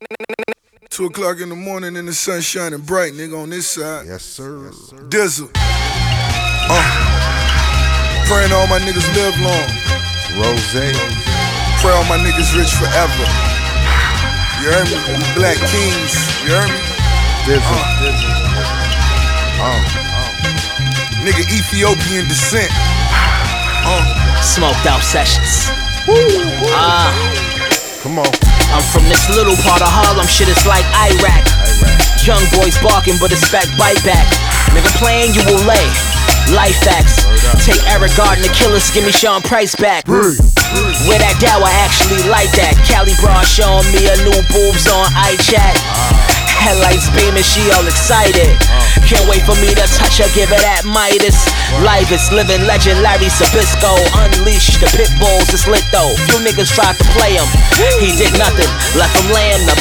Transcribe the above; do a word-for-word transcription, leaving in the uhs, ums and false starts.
Two o'clock in the morning and the sun shining bright, nigga, on this side. Yes, sir. Yes, sir. Dizzle. Uh, praying all my niggas live long. Rose. Pray all my niggas rich forever. You heard me? We black kings. You heard me? Dizzle. Uh, Dizzle. Uh, uh. Nigga Ethiopian descent. Uh. Smoked out sessions. Ah. Come on. I'm from this little part of Harlem, shit is like Iraq. Young boys barking, but expect bite back. Nigga playing, you will lay. Life facts. Take Eric Gardner killers, give me Sean Price back. Where that dough, I actually like that. Cali Broad showing me a new boobs on iChat. Headlights beaming, she all excited. Can't wait for me to touch her, give her that Midas. Life is living legend, Larry Sabisco. Unleash the pit bulls, it's lit though. Few niggas tried to play him, he did nothing. Left him laying, the